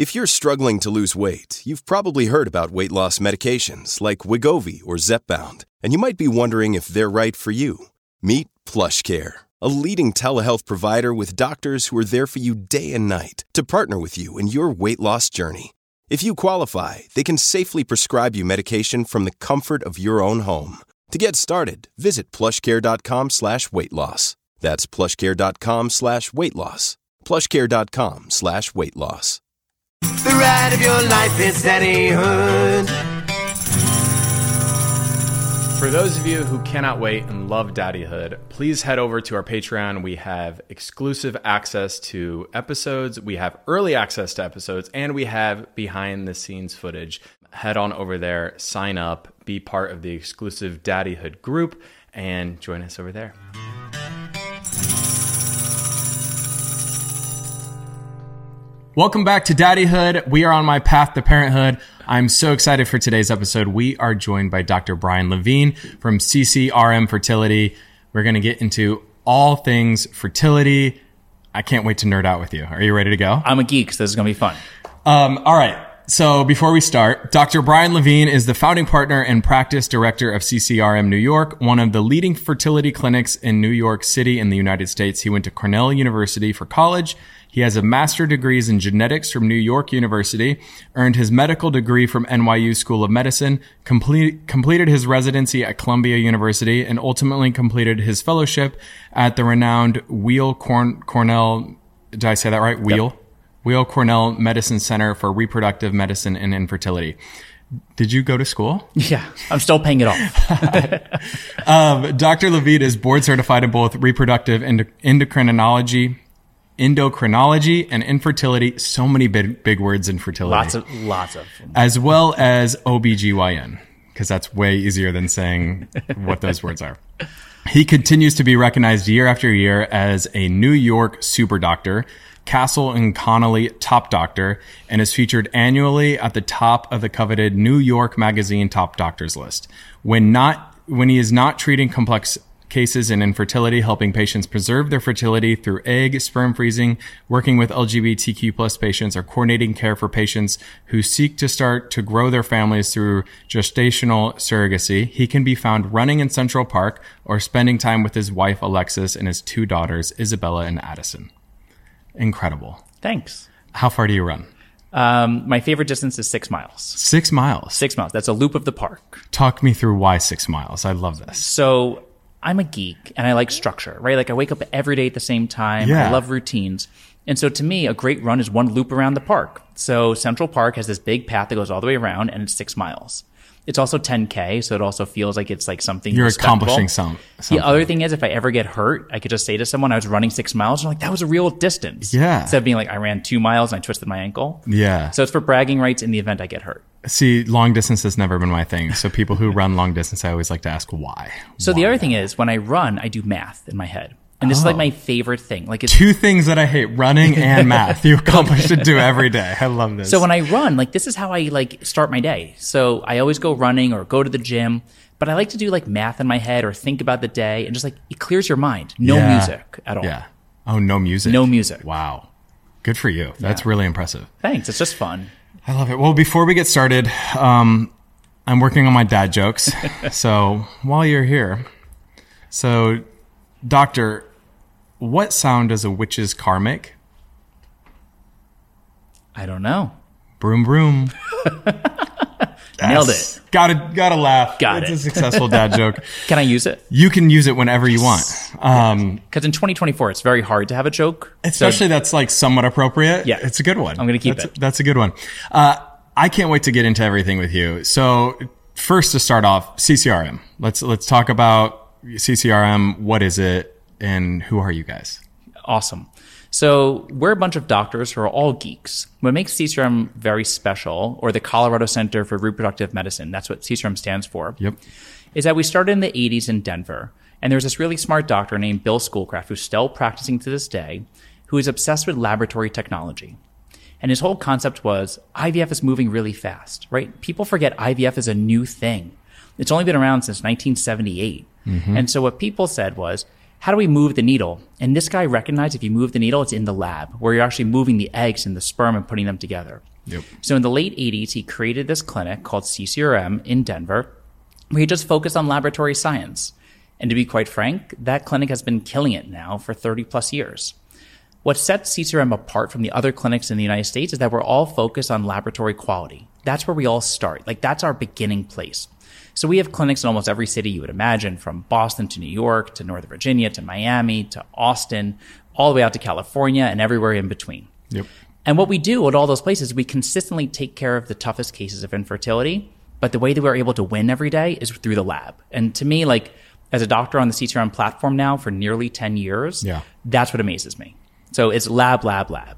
If you're struggling to lose weight, you've probably heard about weight loss medications like Wegovy or Zepbound, and you might be wondering if they're right for you. Meet PlushCare, a leading telehealth provider with doctors who are there for you day and night to partner with you in your weight loss journey. If you qualify, they can safely prescribe you medication from the comfort of your own home. To get started, visit plushcare.com/weightloss. That's plushcare.com/weightloss. plushcare.com/weightloss. The ride of your life is daddyhood. For those of you who cannot wait and love daddyhood, please head over to our Patreon. We have exclusive access to episodes, we have early access to episodes, and we have behind the scenes footage. Head on over there, sign up, be part of the exclusive daddyhood group, and join us over there. Welcome back to Daddyhood. We are on my path to parenthood. I'm so excited for today's episode. We are joined by Dr. Brian Levine from CCRM Fertility. We're going to get into all things fertility. I can't wait to nerd out with you. Are you ready to go? I'm a geek, so this is going to be fun. All right. So before we start, Dr. Brian Levine is the founding partner and practice director of CCRM New York, one of the leading fertility clinics in New York City in the United States. He went to Cornell University for college. He has a master's degrees in genetics from New York University, earned his medical degree from NYU School of Medicine, completed his residency at Columbia University, and ultimately completed his fellowship at the renowned Weill Cornell, did I say that right? Weill Cornell Medicine Center for Reproductive Medicine and Infertility. Did you go to school? Yeah, I'm still paying it off. Dr. Levine is board certified in both reproductive endocrinology and infertility. So many big words in fertility. Lots of them. As well as OBGYN, because that's way easier than saying what those words are. He continues to be recognized year after year as a New York super doctor, Castle and Connolly top doctor, and is featured annually at the top of the coveted New York Magazine top doctors list. When he is not treating complex cases in infertility, helping patients preserve their fertility through egg, sperm freezing, working with LGBTQ plus patients, or coordinating care for patients who seek to start to grow their families through gestational surrogacy, he can be found running in Central Park or spending time with his wife, Alexis, and his two daughters, Isabella and Addison. Incredible. Thanks. How far do you run? My favorite distance is 6 miles. 6 miles? 6 miles. That's a loop of the park. Talk me through why 6 miles. I love this. So I'm a geek and I like structure, right? Like I wake up every day at the same time. Yeah. I love routines. And so to me, a great run is one loop around the park. So Central Park has this big path that goes all the way around and it's 6 miles. It's also 10K, so it also feels like it's like something you're respectable. Accomplishing something. The other thing is, if I ever get hurt, I could just say to someone, I was running 6 miles. And I'm like, that was a real distance. Yeah. Instead of being like, I ran 2 miles and I twisted my ankle. Yeah. So it's for bragging rights in the event I get hurt. See, long distance has never been my thing. So people who run long distance, I always like to ask why. So the other thing is, when I run, I do math in my head. And this is like my favorite thing. Like it's two things that I hate, running and math. You accomplish to do every day. I love this. So when I run, like this is how I like start my day. So I always go running or go to the gym, but I like to do like math in my head or think about the day and just like it clears your mind. No music at all. Yeah. Oh, no music. No music. Wow. Good for you. That's really impressive. Thanks. It's just fun. I love it. Well, before we get started, I'm working on my dad jokes. So while you're here, Doctor, what sound does a witch's car make? I don't know. Broom, broom. Nailed it. Gotta laugh. Got it's it. a successful dad joke. Can I use it? You can use it whenever you want. Because in 2024, it's very hard to have a joke. Especially that's like somewhat appropriate. Yeah. It's a good one. I'm going to keep it. That's a good one. I can't wait to get into everything with you. So first to start off, CCRM. Let's talk about CCRM. What is it? And who are you guys? Awesome. So we're a bunch of doctors who are all geeks. What makes CCRM very special, or the Colorado Center for Reproductive Medicine, that's what CCRM stands for, Yep. is that we started in the 80s in Denver. And there's this really smart doctor named Bill Schoolcraft, who's still practicing to this day, who is obsessed with laboratory technology. And his whole concept was IVF is moving really fast, right? People forget IVF is a new thing. It's only been around since 1978. Mm-hmm. And so what people said was, how do we move the needle? And this guy recognized if you move the needle, it's in the lab, where you're actually moving the eggs and the sperm and putting them together. Yep. So in the late 80s, he created this clinic called CCRM in Denver, where he just focused on laboratory science. And to be quite frank, that clinic has been killing it now for 30 plus years. What sets CCRM apart from the other clinics in the United States is that we're all focused on laboratory quality. That's where we all start. Like, that's our beginning place. So we have clinics in almost every city you would imagine, from Boston to New York to Northern Virginia to Miami to Austin, all the way out to California and everywhere in between. Yep. And what we do at all those places, we consistently take care of the toughest cases of infertility. But the way that we're able to win every day is through the lab. And to me, like, as a doctor on the CCRM platform now for nearly 10 years, that's what amazes me. So it's lab, lab, lab.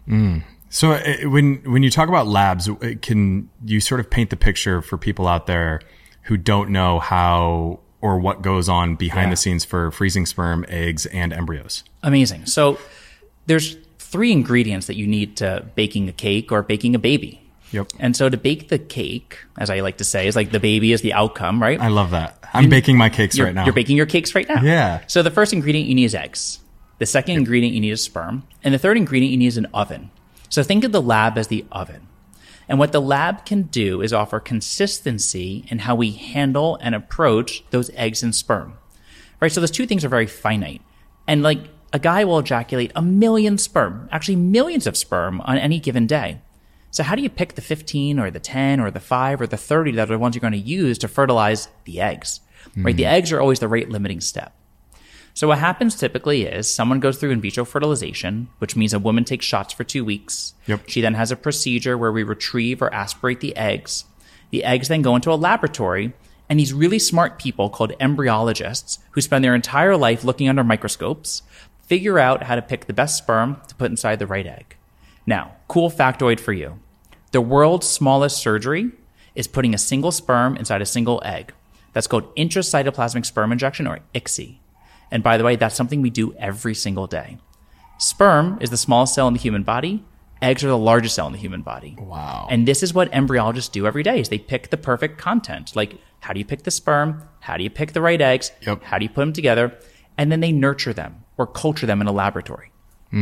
So when you talk about labs, can you sort of paint the picture for people out there who don't know how or what goes on behind the scenes for freezing sperm, eggs, and embryos? Amazing. So there's 3 ingredients that you need to baking a cake or baking a baby. Yep. And so to bake the cake, as I like to say, is like the baby is the outcome, right? I love that. I'm baking my cakes right now. You're baking your cakes right now. Yeah. So the first ingredient you need is eggs. The second ingredient you need is sperm. And the third ingredient you need is an oven. So think of the lab as the oven. And what the lab can do is offer consistency in how we handle and approach those eggs and sperm. Right? So those 2 things are very finite. And like, a guy will ejaculate 1 million sperm, actually millions of sperm on any given day. So how do you pick the 15 or the 10 or the 5 or the 30 that are the ones you're going to use to fertilize the eggs? Right? The eggs are always the rate limiting step. So what happens typically is someone goes through in vitro fertilization, which means a woman takes shots for 2 weeks. Yep. She then has a procedure where we retrieve or aspirate the eggs. The eggs then go into a laboratory, and these really smart people called embryologists, who spend their entire life looking under microscopes, figure out how to pick the best sperm to put inside the right egg. Now, cool factoid for you. The world's smallest surgery is putting a single sperm inside a single egg. That's called intracytoplasmic sperm injection, or ICSI. And by the way, that's something we do every single day. Sperm is the smallest cell in the human body. Eggs are the largest cell in the human body. Wow. And this is what embryologists do every day, is they pick the perfect content. Like, how do you pick the sperm? How do you pick the right eggs? Yep. How do you put them together? And then they nurture them or culture them in a laboratory.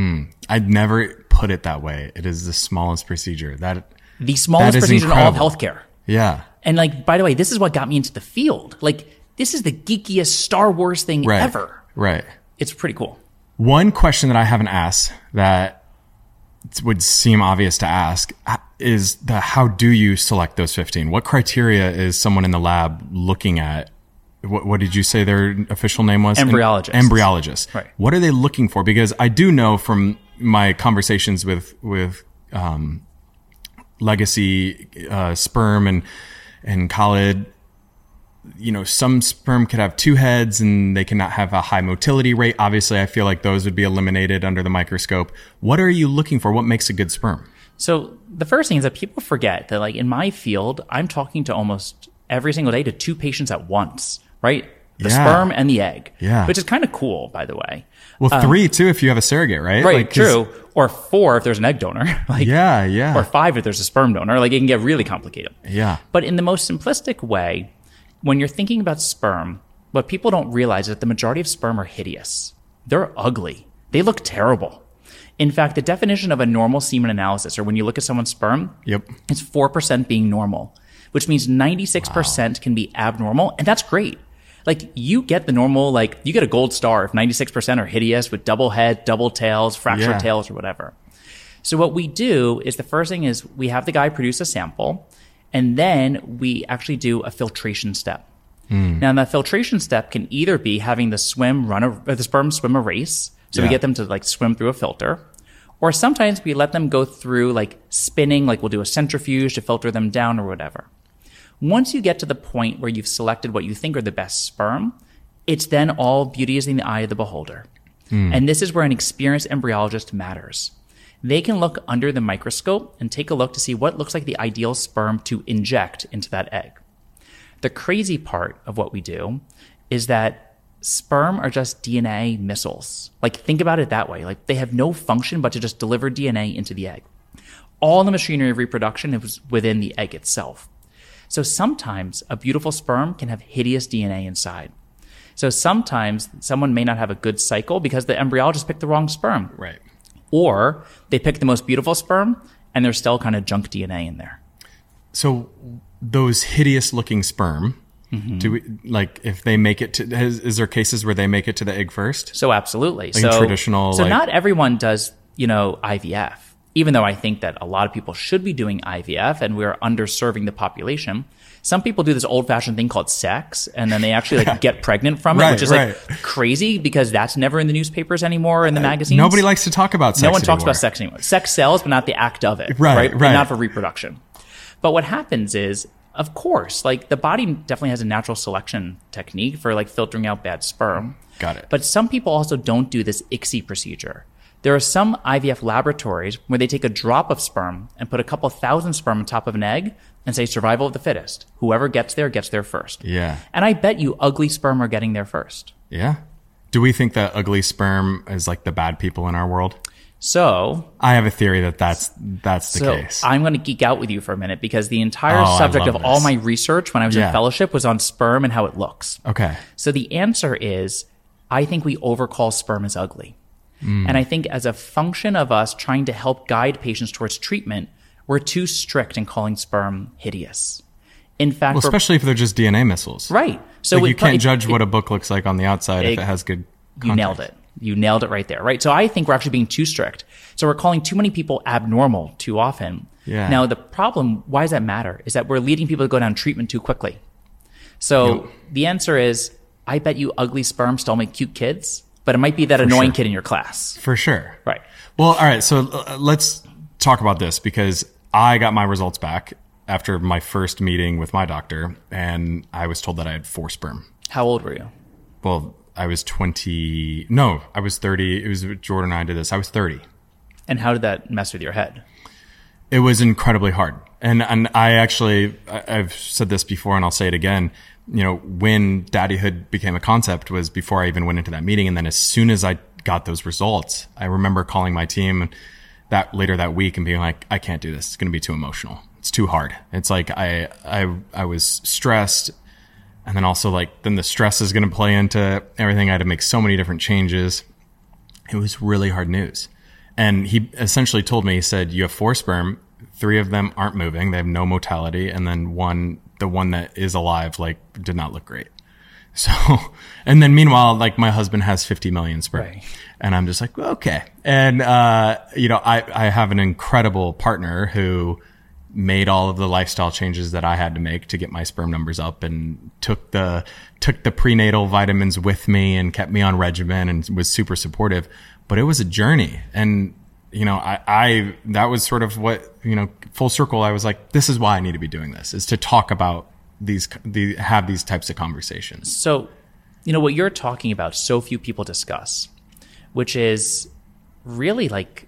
I'd never put it that way. It is the smallest procedure. The smallest procedure in all of healthcare. Yeah. And like, by the way, this is what got me into the field. Like, this is the geekiest Star Wars thing ever. Right. It's pretty cool. One question that I haven't asked that would seem obvious to ask is how do you select those 15? What criteria is someone in the lab looking at? What did you say their official name was? Embryologist. Embryologist. Right. What are they looking for? Because I do know from my conversations with legacy sperm and Khalid, you know, some sperm could have 2 heads and they cannot have a high motility rate. Obviously, I feel like those would be eliminated under the microscope. What are you looking for? What makes a good sperm? So the first thing is that people forget that, like, in my field, I'm talking to almost every single day to 2 patients at once, right? The sperm and the egg. Yeah. Which is kind of cool, by the way. Well, 3 too if you have a surrogate, right? Right, like, true. Or 4 if there's an egg donor. Like, yeah. Or 5 if there's a sperm donor. Like, it can get really complicated. Yeah. But in the most simplistic way, when you're thinking about sperm, what people don't realize is that the majority of sperm are hideous. They're ugly. They look terrible. In fact, the definition of a normal semen analysis, or when you look at someone's sperm, it's 4% being normal, which means 96% can be abnormal, and that's great. Like, you get the normal, like, you get a gold star if 96% are hideous with double head, double tails, fractured tails, or whatever. So what we do is, the first thing is we have the guy produce a sample, and then we actually do a filtration step. Now, that filtration step can either be having the sperm swim a race, so we get them to, like, swim through a filter, or sometimes we let them go through, like, spinning, like we'll do a centrifuge to filter them down or whatever. Once you get to the point where you've selected what you think are the best sperm, it's then all beauty is in the eye of the beholder. And this is where an experienced embryologist matters. They can look under the microscope and take a look to see what looks like the ideal sperm to inject into that egg. The crazy part of what we do is that sperm are just DNA missiles. Like, think about it that way. Like, they have no function but to just deliver DNA into the egg. All the machinery of reproduction is within the egg itself. So sometimes a beautiful sperm can have hideous DNA inside. So sometimes someone may not have a good cycle because the embryologist picked the wrong sperm. Right. Or they picked the most beautiful sperm and there's still kind of junk DNA in there. So those hideous looking sperm, do we, like, if they make it to, is there cases where they make it to the egg first? So absolutely. Like in traditional, so like, not everyone does, IVF, even though I think that a lot of people should be doing IVF and we're underserving the population. Some people do this old fashioned thing called sex and then they actually get pregnant from it, which is like crazy because that's never in the newspapers anymore, in the magazines. Nobody likes to talk about sex No one talks anymore. about sex anymore. Sex sells, but not the act of it. Right. But not for reproduction. But what happens is, of course, like the body definitely has a natural selection technique for like filtering out bad sperm. Got it. But some people also don't do this ICSI procedure. There are some IVF laboratories where they take a drop of sperm and put a couple thousand sperm on top of an egg and say survival of the fittest. Whoever gets there first. Yeah. And I bet you ugly sperm are getting there first. Yeah. Do we think that ugly sperm is like the bad people in our world? So I have a theory that that's the case. I'm going to geek out with you for a minute because the entire subject of all my research when I was in fellowship was on sperm and how it looks. Okay. So the answer is, I think we overcall sperm as ugly. And I think as a function of us trying to help guide patients towards treatment, we're too strict in calling sperm hideous. In fact, especially if they're just DNA missiles. Right. So like you can't judge what a book looks like on the outside if it has good content. You nailed it. You nailed it right there, right? So I think we're actually being too strict. So we're calling too many people abnormal too often. Yeah. Now, the problem, why does that matter, is that we're leading people to go down treatment too quickly. So the answer is, I bet you ugly sperm still make cute kids, but it might be that annoying kid in your class. For sure. Right. Well, all right. So let's talk about this because I got my results back after my first meeting with my doctor and I was told that I had 4 sperm. How old were you? Well, I was 30. It was Jordan and I did this. I was 30. And how did that mess with your head? It was incredibly hard. And I've said this before and I'll say it again. When daddyhood became a concept was before I even went into that meeting. And then as soon as I got those results, I remember calling my team later that week and being like, I can't do this. It's going to be too emotional. It's too hard. It's like I was stressed. And then also then the stress is going to play into everything. I had to make so many different changes. It was really hard news. And he essentially told me, he said, you have 4 sperm, 3 of them aren't moving. They have no motility. And then the one that is alive, did not look great. So, and then meanwhile, my husband has 50 million sperm. Right. And I'm just like, well, okay. And, I have an incredible partner who made all of the lifestyle changes that I had to make to get my sperm numbers up and took the prenatal vitamins with me and kept me on regimen and was super supportive. But it was a journey. And, that was sort of what, full circle. I was like, this is why I need to be doing this, is to talk about have these types of conversations. So, what you're talking about, so few people discuss, which is really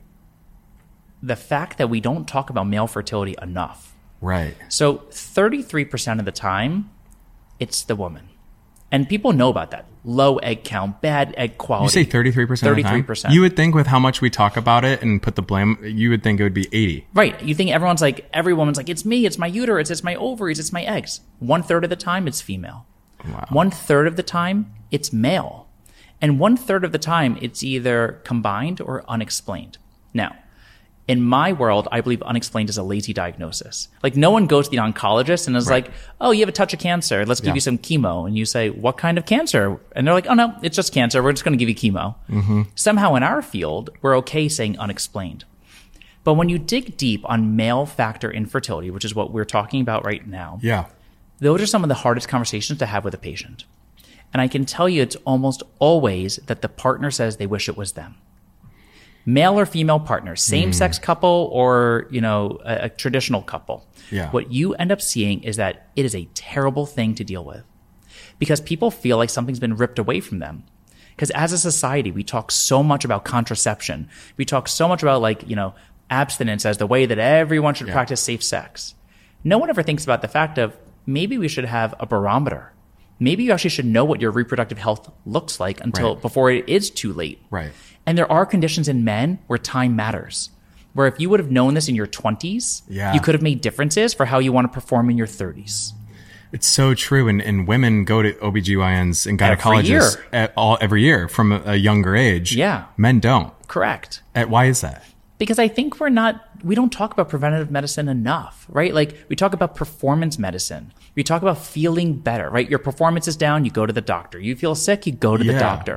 the fact that we don't talk about male fertility enough. Right. So 33% of the time, it's the woman. And people know about that. Low egg count, bad egg quality. You say 33% 33%. You would think with how much we talk about it and put the blame, you would think it would be 80. Right. You think every woman's like, it's me, it's my uterus, it's my ovaries, it's my eggs. 1/3 of the time, it's female. Wow. 1/3 of the time, it's male. And 1/3 of the time, it's either combined or unexplained. Now, in my world, I believe unexplained is a lazy diagnosis. No one goes to the oncologist and is like, oh, you have a touch of cancer. Let's give you some chemo. And you say, what kind of cancer? And they're like, oh, no, it's just cancer. We're just going to give you chemo. Mm-hmm. Somehow in our field, we're okay saying unexplained. But when you dig deep on male factor infertility, which is what we're talking about right now, those are some of the hardest conversations to have with a patient. And I can tell you it's almost always that the partner says they wish it was them. Male or female partner, same-sex couple or, a traditional couple. Yeah. What you end up seeing is that it is a terrible thing to deal with because people feel like something's been ripped away from them. Because as a society, we talk so much about contraception. We talk so much about abstinence as the way that everyone should practice safe sex. No one ever thinks about the fact of maybe we should have a barometer. Maybe you actually should know what your reproductive health looks like before it is too late. Right. And there are conditions in men where time matters. Where if you would have known this in your 20s, you could have made differences for how you want to perform in your 30s. It's so true. And women go to OBGYNs and gynecologists every year from a younger age. Yeah. Men don't. Correct. Why is that? Because I think we don't talk about preventative medicine enough, right? Like we talk about performance medicine. We talk about feeling better, right? Your performance is down, you go to the doctor. You feel sick, you go to the doctor.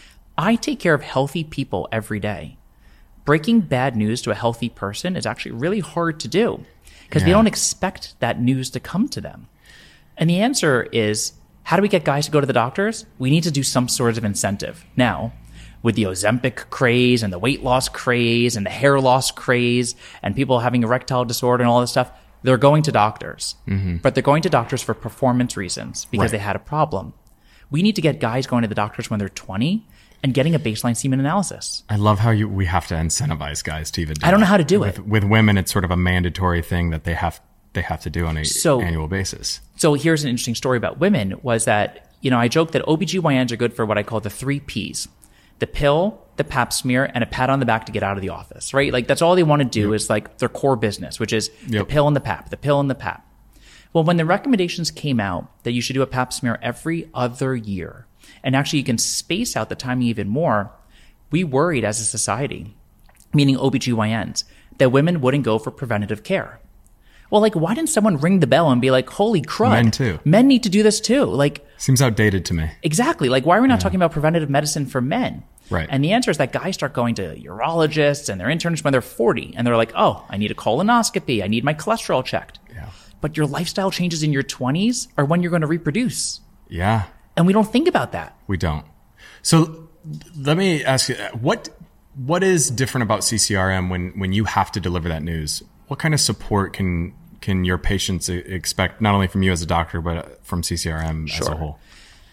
I take care of healthy people every day. Breaking bad news to a healthy person is actually really hard to do because they don't expect that news to come to them. And the answer is, how do we get guys to go to the doctors? We need to do some sort of incentive. Now, with the Ozempic craze and the weight loss craze and the hair loss craze and people having erectile disorder and all this stuff, they're going to doctors. But they're going to doctors for performance reasons because they had a problem. We need to get guys going to the doctors when they're 20 and getting a baseline semen analysis. I love how we have to incentivize guys to even do I don't know how to do it. With women, it's sort of a mandatory thing that they have to do on an annual basis. So here's an interesting story about women was that, I joke that OBGYNs are good for what I call the 3 Ps. The pill, the pap smear, and a pat on the back to get out of the office, right? Like that's all they want to do is like their core business, which is the pill and the pap, the pill and the pap. Well, when the recommendations came out that you should do a pap smear every other year, and actually you can space out the timing even more, we worried as a society, meaning OBGYNs, that women wouldn't go for preventative care. Well, like, why didn't someone ring the bell and be like, holy crud. Men too. Men need to do this too. Like, seems outdated to me. Exactly. Like, why are we not talking about preventative medicine for men? Right. And the answer is that guys start going to urologists and their internists when they're 40. And they're like, oh, I need a colonoscopy. I need my cholesterol checked. Yeah. But your lifestyle changes in your 20s are when you're going to reproduce. Yeah. And we don't think about that. We don't. So let me ask you, what is different about CCRM when you have to deliver that news? What kind of support can your patients expect, not only from you as a doctor, but from CCRM as a whole?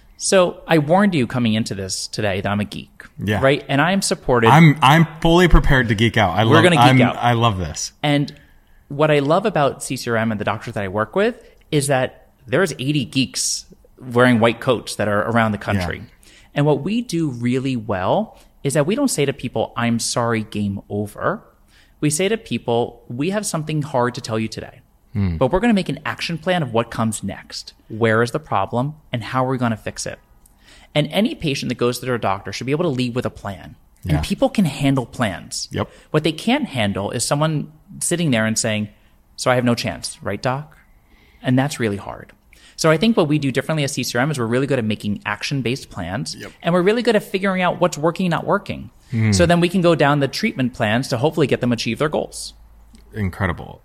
So I warned you coming into this today that I'm a geek, right? And I am supported. I'm fully prepared to geek out. We're going to geek out. I love this. And what I love about CCRM and the doctors that I work with is that there's 80 geeks wearing white coats that are around the country. Yeah. And what we do really well is that we don't say to people, I'm sorry, game over. We say to people, we have something hard to tell you today. But we're going to make an action plan of what comes next. Where is the problem and how are we going to fix it? And any patient that goes to their doctor should be able to leave with a plan. Yeah. And people can handle plans. Yep. What they can't handle is someone sitting there and saying, so I have no chance, right, doc? And that's really hard. So I think what we do differently as CCRM is we're really good at making action-based plans. Yep. And we're really good at figuring out what's working, not working. So then we can go down the treatment plans to hopefully get them achieve their goals. Incredible.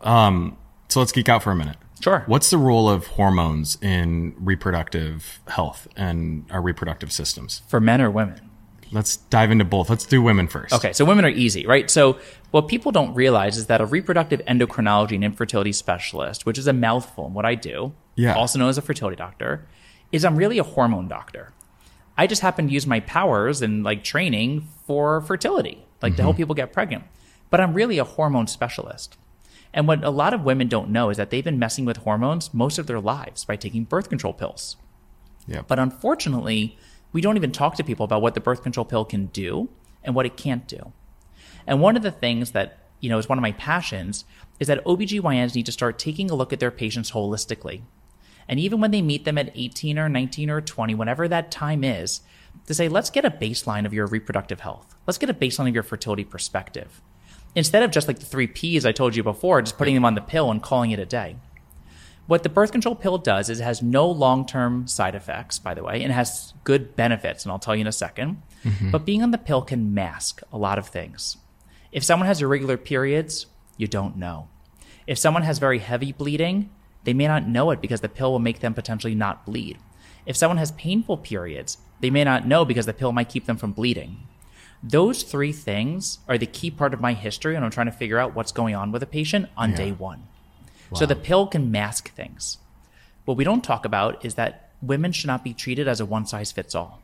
So let's geek out for a minute. Sure. What's the role of hormones in reproductive health and our reproductive systems? For men or women? Let's dive into both. Let's do women first. Okay, so women are easy, right? So what people don't realize is that a reproductive endocrinology and infertility specialist, which is a mouthful in what I do, also known as a fertility doctor, is I'm really a hormone doctor. I just happen to use my powers and like training for fertility, like to help people get pregnant. But I'm really a hormone specialist. And what a lot of women don't know is that they've been messing with hormones most of their lives by taking birth control pills. Yep. But unfortunately, we don't even talk to people about what the birth control pill can do and what it can't do. And one of the things that, is one of my passions is that OBGYNs need to start taking a look at their patients holistically. And even when they meet them at 18 or 19 or 20, whenever that time is, to say, let's get a baseline of your reproductive health. Let's get a baseline of your fertility perspective. Instead of just like the 3 Ps I told you before, just putting them on the pill and calling it a day. What the birth control pill does is it has no long-term side effects, by the way, and it has good benefits, and I'll tell you in a second. But being on the pill can mask a lot of things. If someone has irregular periods, you don't know. If someone has very heavy bleeding, they may not know it because the pill will make them potentially not bleed. If someone has painful periods, they may not know because the pill might keep them from bleeding. Those 3 things are the key part of my history when I'm trying to figure out what's going on with a patient on day 1. Wow. So the pill can mask things. What we don't talk about is that women should not be treated as a one-size-fits-all.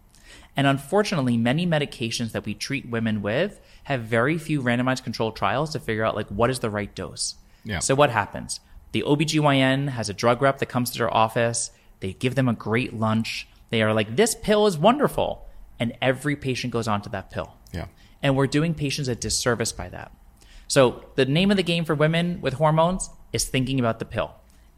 And unfortunately, many medications that we treat women with have very few randomized controlled trials to figure out like what is the right dose. Yeah. So what happens? The OBGYN has a drug rep that comes to their office. They give them a great lunch. They are like, this pill is wonderful. And every patient goes on to that pill. Yeah. And we're doing patients a disservice by that. So the name of the game for women with hormones is thinking about the pill.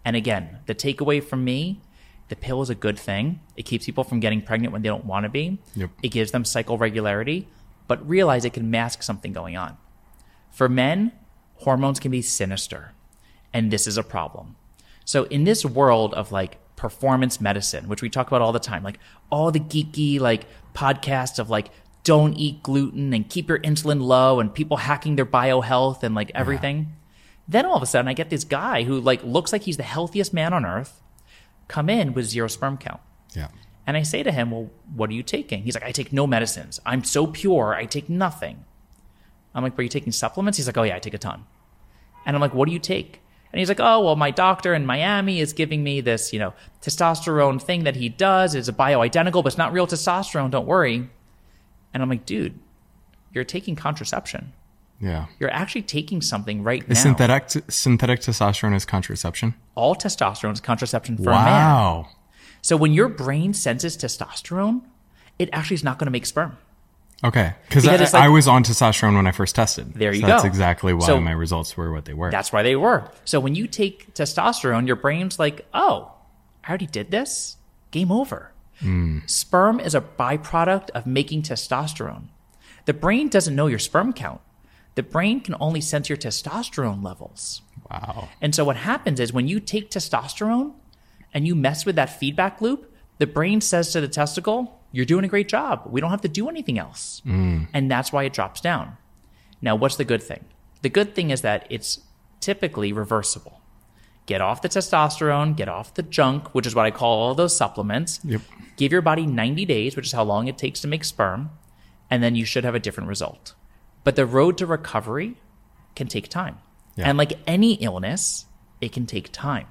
And again, the takeaway from me, the pill is a good thing. It keeps people from getting pregnant when they don't want to be. Yep. It gives them cycle regularity, but realize it can mask something going on. For men, hormones can be sinister, and this is a problem. So in this world of like performance medicine, which we talk about all the time, like all the geeky like podcasts of like don't eat gluten and keep your insulin low and people hacking their biohealth and like everything. Then all of a sudden I get this guy who like looks like he's the healthiest man on earth come in with 0 sperm count. Yeah. And I say to him, well, what are you taking? He's like, I take no medicines. I'm so pure. I take nothing. I'm like, but are you taking supplements? He's like, oh yeah, I take a ton. And I'm like, what do you take? And he's like, oh, well, my doctor in Miami is giving me this, testosterone thing that he does. It's a bioidentical, but it's not real testosterone. Don't worry. And I'm like, dude, you're taking contraception. Yeah. You're actually taking something right now. Synthetic testosterone is contraception? All testosterone is contraception for a man. Wow. So when your brain senses testosterone, it actually is not going to make sperm. Okay. Because it's I was on testosterone when I first tested. There you go. That's exactly why my results were what they were. That's why they were. So when you take testosterone, your brain's like, oh, I already did this? Game over. Sperm is a byproduct of making testosterone. The brain doesn't know your sperm count. The brain can only sense your testosterone levels. Wow. And so what happens is when you take testosterone and you mess with that feedback loop, the brain says to the testicle, you're doing a great job. We don't have to do anything else. And that's why it drops down. Now, what's the good thing? The good thing is that it's typically reversible. Get off the testosterone, get off the junk, which is what I call all those supplements. Yep. Give your body 90 days, which is how long it takes to make sperm, and then you should have a different result. But the road to recovery can take time. Yeah. And like any illness, it can take time.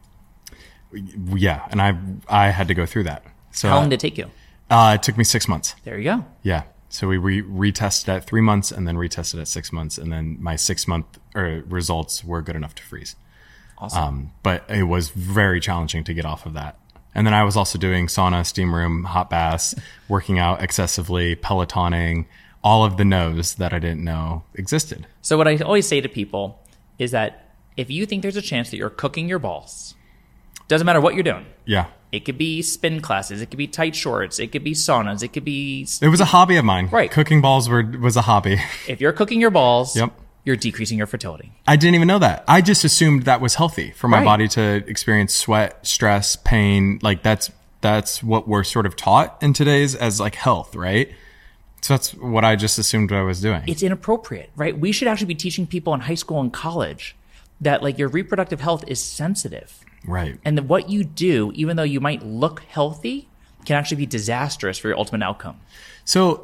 Yeah, and I had to go through that. So How long did it take you? It took me 6 months. There you go. Yeah. So we retested at 3 months and then retested at 6 months. And then my 6 month results were good enough to freeze. Awesome. But it was very challenging to get off of that. And then I was also doing sauna, steam room, hot baths, working out excessively, Pelotoning, all of the no's that I didn't know existed. So what I always say to people is that if you think there's a chance that you're cooking your balls, doesn't matter what you're doing. Yeah. It could be spin classes. It could be tight shorts. It could be saunas. It could be... It was a hobby of mine. Right. Cooking balls was a hobby. If you're cooking your balls, Yep. you're decreasing your fertility. I didn't even know that. I just assumed that was healthy for my Right. body to experience sweat, stress, pain. Like that's what we're sort of taught in today's as like health, right? So that's what I just assumed I was doing. It's inappropriate, right? We should actually be teaching people in high school and college that like your reproductive health is sensitive. Right. And that what you do, even though you might look healthy, can actually be disastrous for your ultimate outcome. So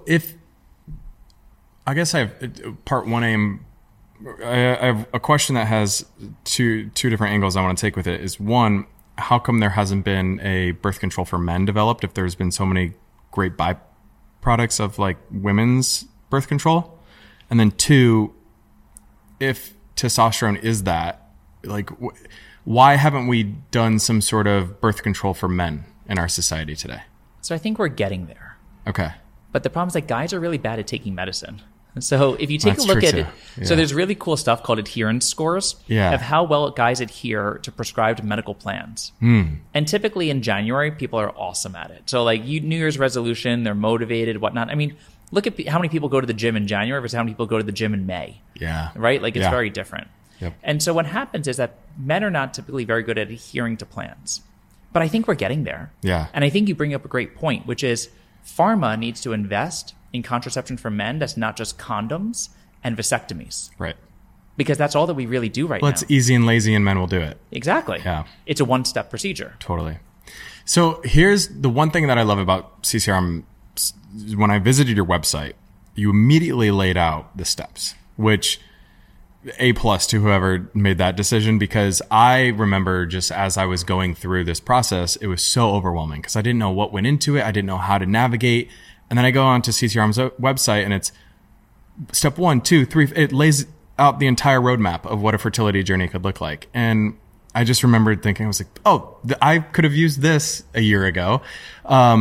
I guess I have part 1A. I have a question that has two different angles I want to take with it. Is one, how come there hasn't been a birth control for men developed if there's been so many great byproducts of like women's birth control? And then two, if testosterone is that, like, why haven't we done some sort of birth control for men in our society today? So I think we're getting there. Okay. But the problem is that guys are really bad at taking medicine. So if you take That's a look true at too. it, Yeah. so there's really cool stuff called adherence scores of how well guys adhere to prescribed medical plans. And typically in January, people are awesome at it. So like New Year's resolution, they're motivated, whatnot. I mean, look at how many people go to the gym in January versus how many people go to the gym in May. Yeah. Right? Like it's Yeah. very different. Yep. And so what happens is that men are not typically very good at adhering to plans. But I think we're getting there. Yeah. And I think you bring up a great point, which is pharma needs to invest in contraception for men that's not just condoms and vasectomies. Right. Because that's all that we really do right Well, now. it's easy and lazy and men will do it. Exactly. Yeah. It's a one-step procedure. Totally. So here's the one thing that I love about CCRM. When I visited your website, you immediately laid out the steps, which A+ to whoever made that decision, because I remember just as I was going through this process, it was so overwhelming because I didn't know what went into it. I didn't know how to navigate. And then I go on to CCRM's website and it's step 1, 2, 3. It lays out the entire roadmap of what a fertility journey could look like. And I just remembered thinking, I was like, oh, I could have used this a year ago.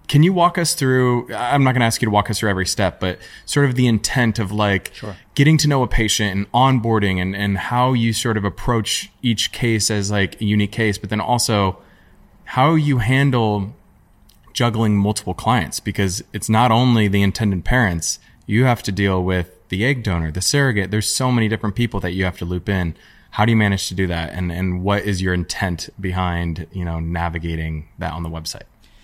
Can you walk us through, I'm not going to ask you to walk us through every step, but sort of the intent of like getting to know a patient and onboarding and how you sort of approach each case as like a unique case, but then also how you handle juggling multiple clients, because it's not only the intended parents, you have to deal with the egg donor, the surrogate. There's so many different people that you have to loop in. How do you manage to do that? And what is your intent behind, navigating that on the website?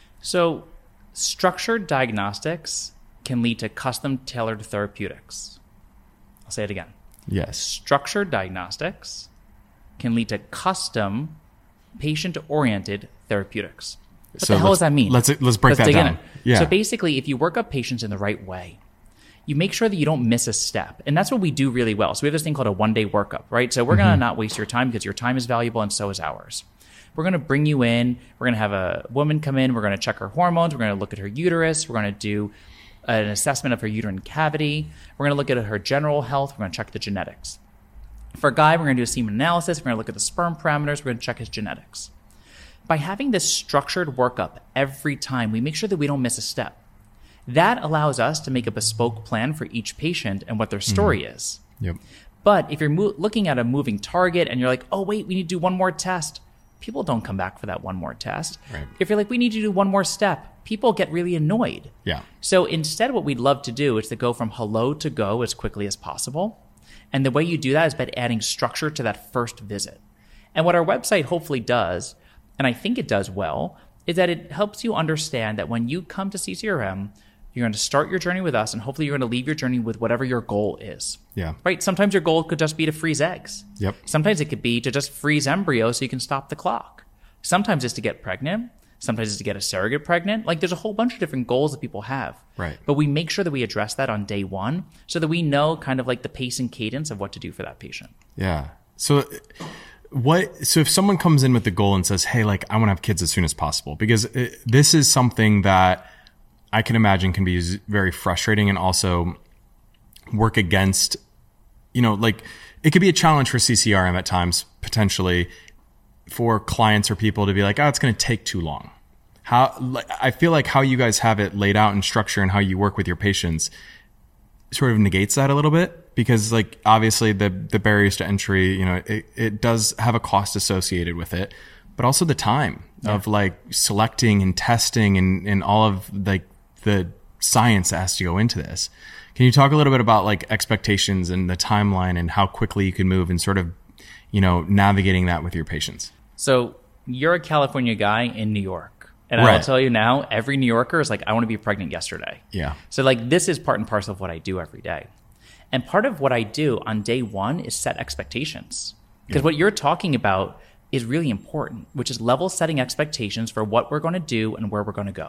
So structured diagnostics can lead to custom tailored therapeutics. I'll say it again. Yes. Structured diagnostics can lead to custom patient-oriented therapeutics. What the hell does that mean? Let's break that down. Yeah. So basically, if you work up patients in the right way, you make sure that you don't miss a step. And that's what we do really well. So we have this thing called a one-day workup, right? So we're going to not waste your time because your time is valuable and so is ours. We're going to bring you in. We're going to have a woman come in. We're going to check her hormones. We're going to look at her uterus. We're going to do an assessment of her uterine cavity. We're going to look at her general health. We're going to check the genetics. For a guy, we're going to do a semen analysis. We're going to look at the sperm parameters. We're going to check his genetics. By having this structured workup every time, we make sure that we don't miss a step. That allows us to make a bespoke plan for each patient and what their story is. Yep. But if you're looking at a moving target and you're like, oh, wait, we need to do one more test, people don't come back for that one more test. Right. If you're like, we need to do one more step, people get really annoyed. Yeah. So instead, what we'd love to do is to go from hello to go as quickly as possible. And the way you do that is by adding structure to that first visit. And what our website hopefully does, and I think it does well, is that it helps you understand that when you come to CCRM, you're going to start your journey with us, and hopefully you're going to leave your journey with whatever your goal is. Yeah. Right? Sometimes your goal could just be to freeze eggs. Yep. Sometimes it could be to just freeze embryos so you can stop the clock. Sometimes it's to get pregnant. Sometimes it's to get a surrogate pregnant. Like there's a whole bunch of different goals that people have. Right. But we make sure that we address that on day one so that we know kind of like the pace and cadence of what to do for that patient. Yeah. So if someone comes in with the goal and says, hey, like I want to have kids as soon as possible, because this is something that I can imagine can be very frustrating and also work against, like it could be a challenge for CCRM at times, potentially for clients or people to be like, oh, it's going to take too long. I feel like how you guys have it laid out in structure and how you work with your patients sort of negates that a little bit, because like obviously the barriers to entry, it does have a cost associated with it, but also the time of like selecting and testing and all of like the science that has to go into this. Can you talk a little bit about like expectations and the timeline and how quickly you can move and sort of, navigating that with your patients? So you're a California guy in New York. And Right. I'll tell you now, every New Yorker is like, I want to be pregnant yesterday. Yeah. So like this is part and parcel of what I do every day. And part of what I do on day one is set expectations. Because what you're talking about is really important, which is level setting expectations for what we're going to do and where we're going to go.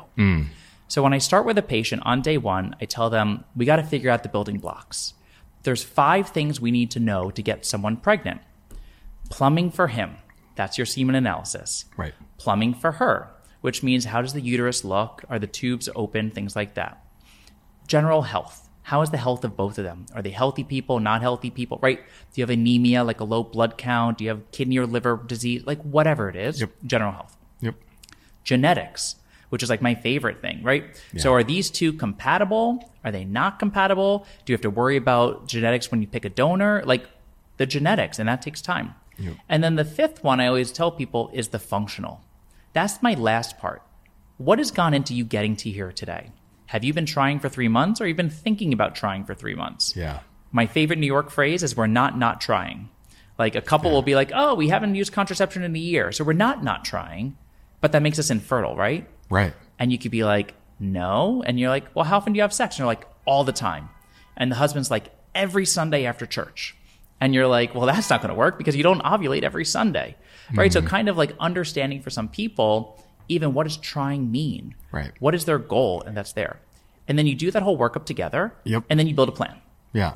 So when I start with a patient on day one, I tell them, we got to figure out the building blocks. There's 5 things we need to know to get someone pregnant. Plumbing for him. That's your semen analysis. Right. Plumbing for her, which means how does the uterus look? Are the tubes open? Things like that. General health. How is the health of both of them? Are they healthy people, not healthy people, right? Do you have anemia, like a low blood count? Do you have kidney or liver disease? Like whatever it is, General health. Yep. Genetics, which is like my favorite thing, right? Yeah. So are these two compatible? Are they not compatible? Do you have to worry about genetics when you pick a donor? Like the genetics, and that takes time. Yep. And then the 5th one I always tell people is the functional. That's my last part. What has gone into you getting to here today? Have you been trying for 3 months, or you've been thinking about trying for 3 months? Yeah. My favorite New York phrase is we're not trying. Like a couple will be like, oh, we haven't used contraception in a year. So we're not trying, but that makes us infertile, right? Right. And you could be like, no. And you're like, well, how often do you have sex? And you're like, all the time. And the husband's like, every Sunday after church. And you're like, well, that's not going to work because you don't ovulate every Sunday, right? So kind of like understanding for some people, even what does trying mean? Right. What is their goal? And that's there. And then you do that whole workup together. Yep. And then you build a plan. Yeah.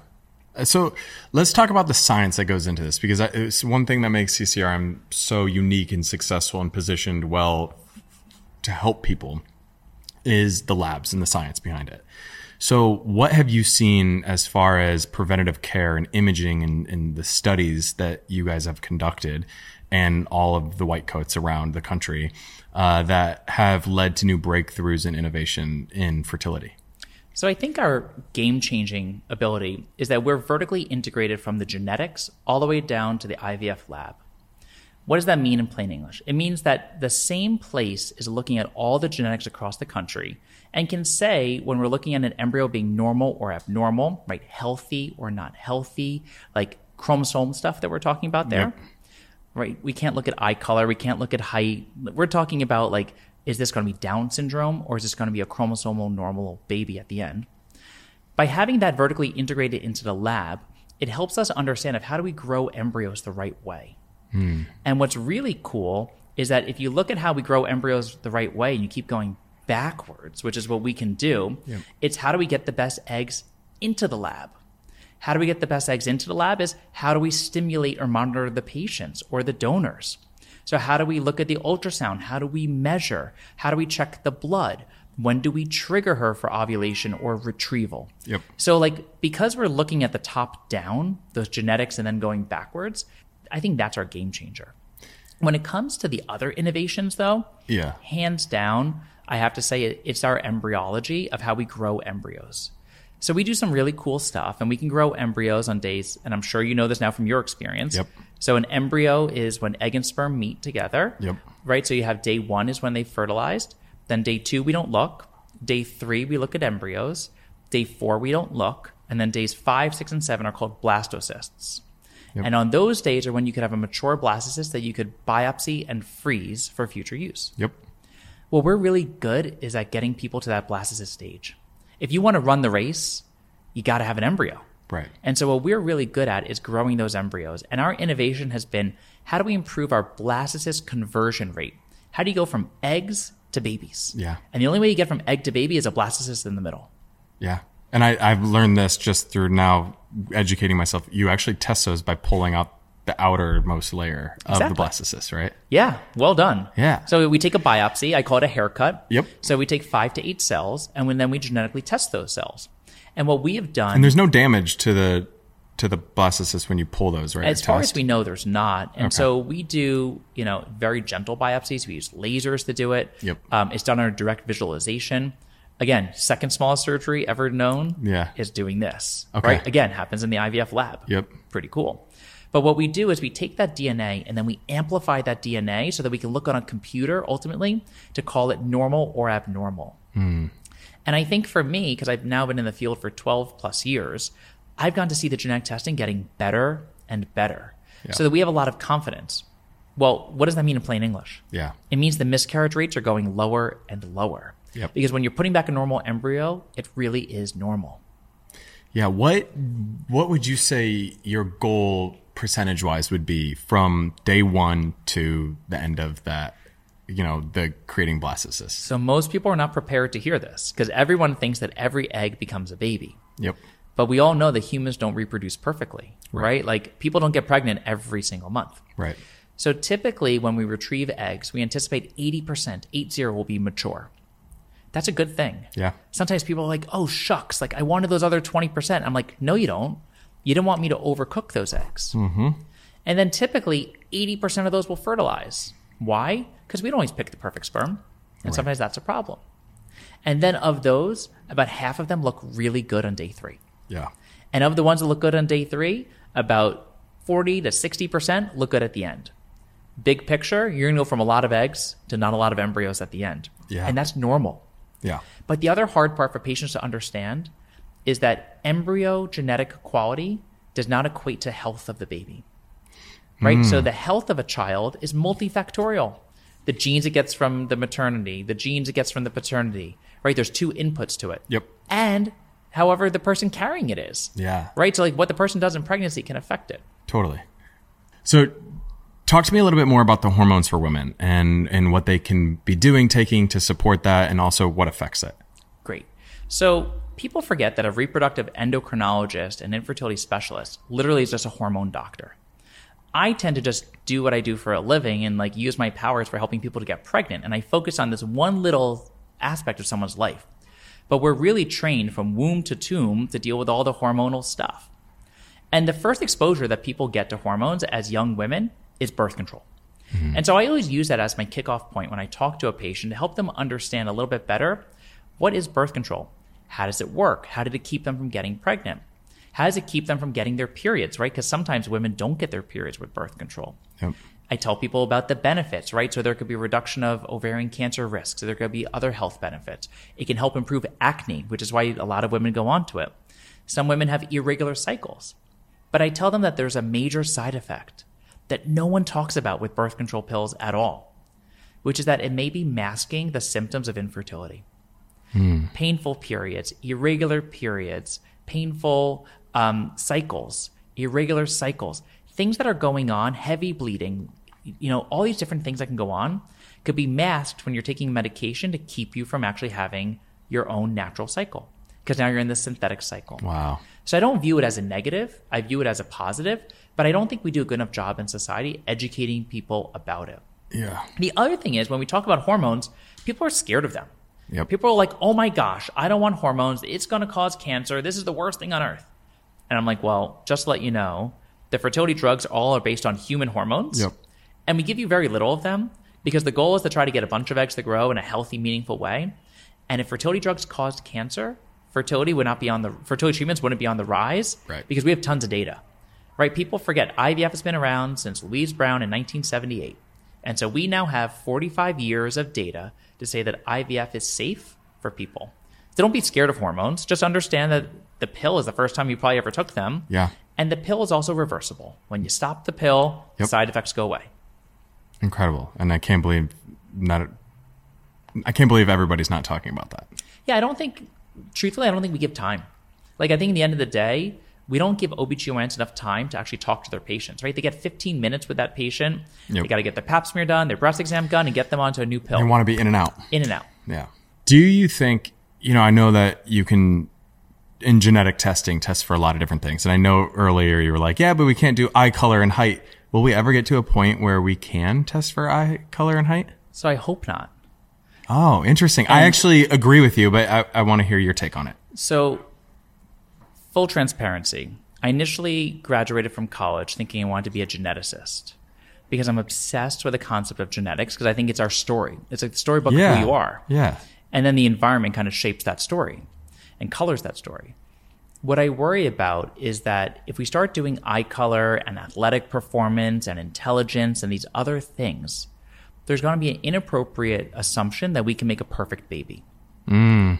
So let's talk about the science that goes into this, because it's one thing that makes CCRM so unique and successful and positioned well to help people is the labs and the science behind it. So what have you seen as far as preventative care and imaging and the studies that you guys have conducted and all of the white coats around the country that have led to new breakthroughs and innovation in fertility? So I think our game-changing ability is that we're vertically integrated from the genetics all the way down to the IVF lab. What does that mean in plain English? It means that the same place is looking at all the genetics across the country and can say when we're looking at an embryo being normal or abnormal, right, healthy or not healthy, like chromosome stuff that we're talking about there, Yep. right? We can't look at eye color. We can't look at height. We're talking about like, is this going to be Down syndrome or is this going to be a chromosomal normal baby at the end? By having that vertically integrated into the lab, it helps us understand of how do we grow embryos the right way. And what's really cool is that if you look at how we grow embryos the right way and you keep going backwards, which is what we can do, it's how do we get the best eggs into the lab? How do we get the best eggs into the lab is how do we stimulate or monitor the patients or the donors? So how do we look at the ultrasound? How do we measure? How do we check the blood? When do we trigger her for ovulation or retrieval? Yep. So like, because we're looking at the top down, those genetics, and then going backwards, I think that's our game changer. When it comes to the other innovations though, Yeah. hands down, I have to say it's our embryology of how we grow embryos. So we do some really cool stuff and we can grow embryos on days, and I'm sure you know this now from your experience. Yep. So an embryo is when egg and sperm meet together, Yep. right? So you have day 1 is when they fertilized. Then day 2, we don't look. Day 3, we look at embryos. Day 4, we don't look. And then days 5, 6, and 7 are called blastocysts. Yep. And on those days are when you could have a mature blastocyst that you could biopsy and freeze for future use. Yep. What we're really good is at getting people to that blastocyst stage. If you want to run the race, you got to have an embryo. Right. And so what we're really good at is growing those embryos. And our innovation has been, how do we improve our blastocyst conversion rate? How do you go from eggs to babies? Yeah. And the only way you get from egg to baby is a blastocyst in the middle. Yeah. And I've learned this just through now educating myself. You actually test those by pulling out the outermost layer of Exactly. the blastocyst, right? Yeah, well done. Yeah. So we take a biopsy. I call it a haircut. Yep. So we take 5 to 8 cells, and then we genetically test those cells. And what we have done, And there's no damage to the blastocyst when you pull those, right? as Or far test? as we know, there's not. And Okay. so we do, very gentle biopsies. We use lasers to do it. Yep. It's done under direct visualization. Again, second smallest surgery ever known is doing this. Okay. Right? Again, happens in the IVF lab. Yep. Pretty cool. But what we do is we take that DNA and then we amplify that DNA so that we can look on a computer ultimately to call it normal or abnormal. And I think for me, because I've now been in the field for 12 plus years, I've gone to see the genetic testing getting better and better so that we have a lot of confidence. Well, what does that mean in plain English? Yeah. It means the miscarriage rates are going lower and lower. Yep. Because when you're putting back a normal embryo, it really is normal. Yeah. What would you say your goal percentage wise would be from day 1 to the end of that, the creating blastocyst? So most people are not prepared to hear this because everyone thinks that every egg becomes a baby. Yep. But we all know that humans don't reproduce perfectly, right? Like people don't get pregnant every single month. Right. So typically when we retrieve eggs, we anticipate 80%, 80 will be mature. That's a good thing. Yeah. Sometimes people are like, oh, shucks, like I wanted those other 20%. I'm like, no, you don't. You didn't want me to overcook those eggs. Mm-hmm. And then typically 80% of those will fertilize. Why? Because we don't always pick the perfect sperm. And sometimes that's a problem. And then of those, about half of them look really good on day 3. Yeah. And of the ones that look good on day 3, about 40 to 60% look good at the end. Big picture, you're going to go from a lot of eggs to not a lot of embryos at the end. Yeah. And that's normal. Yeah. But the other hard part for patients to understand is that embryo genetic quality does not equate to health of the baby, right? So the health of a child is multifactorial. The genes it gets from the maternity, the genes it gets from the paternity, right? There's 2 inputs to it. Yep. And however the person carrying it is. Yeah. Right? So like what the person does in pregnancy can affect it. Totally. So talk to me a little bit more about the hormones for women and what they can be doing, taking to support that, and also what affects it. Great. So people forget that a reproductive endocrinologist and infertility specialist literally is just a hormone doctor. I tend to just do what I do for a living and like use my powers for helping people to get pregnant. And I focus on this one little aspect of someone's life. but we're really trained from womb to tomb to deal with all the hormonal stuff. And the first exposure that people get to hormones as young women is birth control. And so I always use that as my kickoff point when I talk to a patient to help them understand a little bit better, what is birth control? How does it work? How did it keep them from getting pregnant? How does it keep them from getting their periods, right? Because sometimes women don't get their periods with birth control. Yep. I tell people about the benefits, right? So there could be a reduction of ovarian cancer risks. So there could be other health benefits. It can help improve acne, which is why a lot of women go onto it. Some women have irregular cycles. But I tell them that there's a major side effect that no one talks about with birth control pills at all, which is that it may be masking the symptoms of infertility. Painful periods, irregular periods, painful cycles, irregular cycles, things that are going on, heavy bleeding, all these different things that can go on could be masked when you're taking medication to keep you from actually having your own natural cycle, because now you're in this synthetic cycle. Wow. So I don't view it as a negative. I view it as a positive, but I don't think we do a good enough job in society educating people about it. Yeah. The other thing is when we talk about hormones, people are scared of them. Yep. People are like, oh my gosh, I don't want hormones. It's going to cause cancer. This is the worst thing on earth. And I'm like, well, just to let you know, the fertility drugs all are based on human hormones. Yep. And we give you very little of them because the goal is to try to get a bunch of eggs to grow in a healthy, meaningful way. And if fertility drugs caused cancer, fertility treatments wouldn't be on the rise, right? Because we have tons of data, right? People forget IVF has been around since Louise Brown in 1978. And so we now have 45 years of data to say that IVF is safe for people. So don't be scared of hormones. Just understand that the pill is the first time you probably ever took them. Yeah. And the pill is also reversible. When you stop the pill, the side effects go away. Incredible. And I can't believe everybody's not talking about that. Yeah, truthfully, I don't think we give time. Like, I think at the end of the day, we don't give OBGYNs enough time to actually talk to their patients, right? They get 15 minutes with that patient. Yep. They got to get their pap smear done, their breast exam done, and get them onto a new pill. They want to be in and out. In and out. Yeah. Do you think, I know that you can, in genetic testing, test for a lot of different things. And I know earlier you were like, yeah, but we can't do eye color and height. Will we ever get to a point where we can test for eye color and height? So I hope not. Oh, interesting. I actually agree with you, but I want to hear your take on it. So, full transparency. I initially graduated from college thinking I wanted to be a geneticist because I'm obsessed with the concept of genetics because I think it's our story. It's like the storybook of who you are. Yeah. And then the environment kind of shapes that story and colors that story. What I worry about is that if we start doing eye color and athletic performance and intelligence and these other things, there's going to be an inappropriate assumption that we can make a perfect baby. I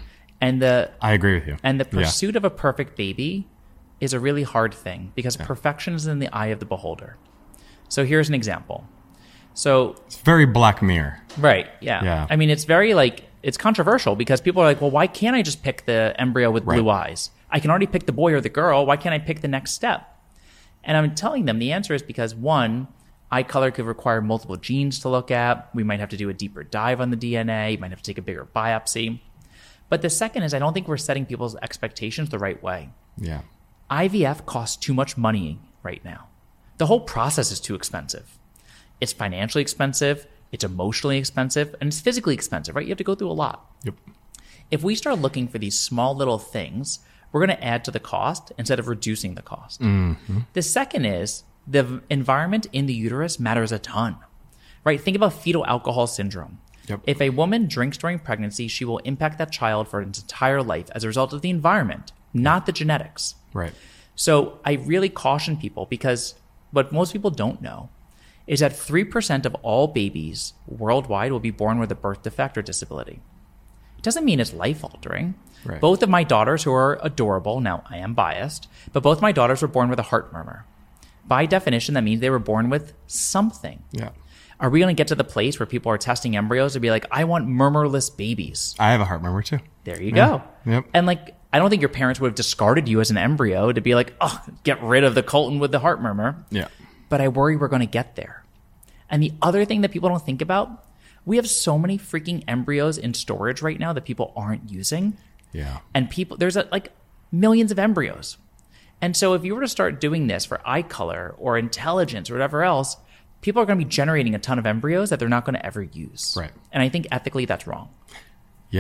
agree with you. And the pursuit of a perfect baby is a really hard thing because perfection is in the eye of the beholder. So here's an example. So it's very Black Mirror. Right. Yeah. I mean, it's very it's controversial because people are like, well, why can't I just pick the embryo with blue eyes? I can already pick the boy or the girl. Why can't I pick the next step? And I'm telling them the answer is because one, eye color could require multiple genes to look at. We might have to do a deeper dive on the DNA. You might have to take a bigger biopsy. But the second is I don't think we're setting people's expectations the right way. Yeah. IVF costs too much money right now. The whole process is too expensive. It's financially expensive, it's emotionally expensive, and it's physically expensive, right? You have to go through a lot. Yep. If we start looking for these small little things, we're going to add to the cost instead of reducing the cost. Mm-hmm. The second is the environment in the uterus matters a ton, right? Think about fetal alcohol syndrome. Yep. If a woman drinks during pregnancy, she will impact that child for its entire life as a result of the environment, not the genetics. Right. So I really caution people because what most people don't know is that 3% of all babies worldwide will be born with a birth defect or disability. It doesn't mean it's life-altering. Right. Both of my daughters, who are adorable, now I am biased, but both my daughters were born with a heart murmur. By definition, that means they were born with something. Yeah. Are we going to get to the place where people are testing embryos to be like, I want murmurless babies? I have a heart murmur too. There you go. Yep. And I don't think your parents would have discarded you as an embryo to be like, oh, get rid of the Colton with the heart murmur. Yeah. But I worry we're going to get there. And the other thing that people don't think about, we have so many freaking embryos in storage right now that people aren't using. Yeah. And there's millions of embryos. And so if you were to start doing this for eye color or intelligence or whatever else, people are going to be generating a ton of embryos that they're not going to ever use. Right. And I think ethically that's wrong. Yeah.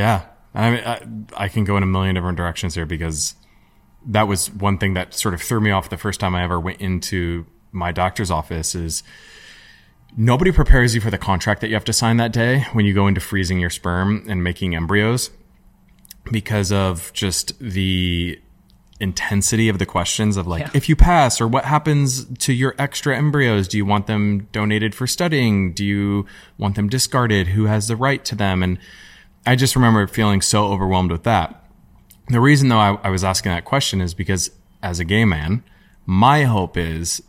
I mean, I can go in a million different directions here because that was one thing that sort of threw me off the first time I ever went into my doctor's office is nobody prepares you for the contract that you have to sign that day when you go into freezing your sperm and making embryos because of just the intensity of the questions of like, if you pass, or what happens to your extra embryos? Do you want them donated for studying? Do you want them discarded? Who has the right to them? And I just remember feeling so overwhelmed with that. The reason though I was asking that question is because as a gay man, my hope is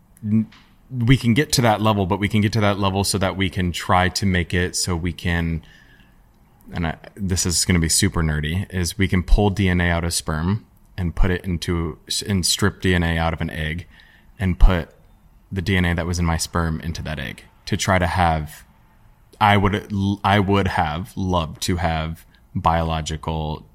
we can get to that level, but we can get to that level so that we can try to make it so we can, and this is going to be super nerdy, is we can pull DNA out of sperm and put it and strip DNA out of an egg and put the DNA that was in my sperm into that egg to try to have, I would have loved to have biological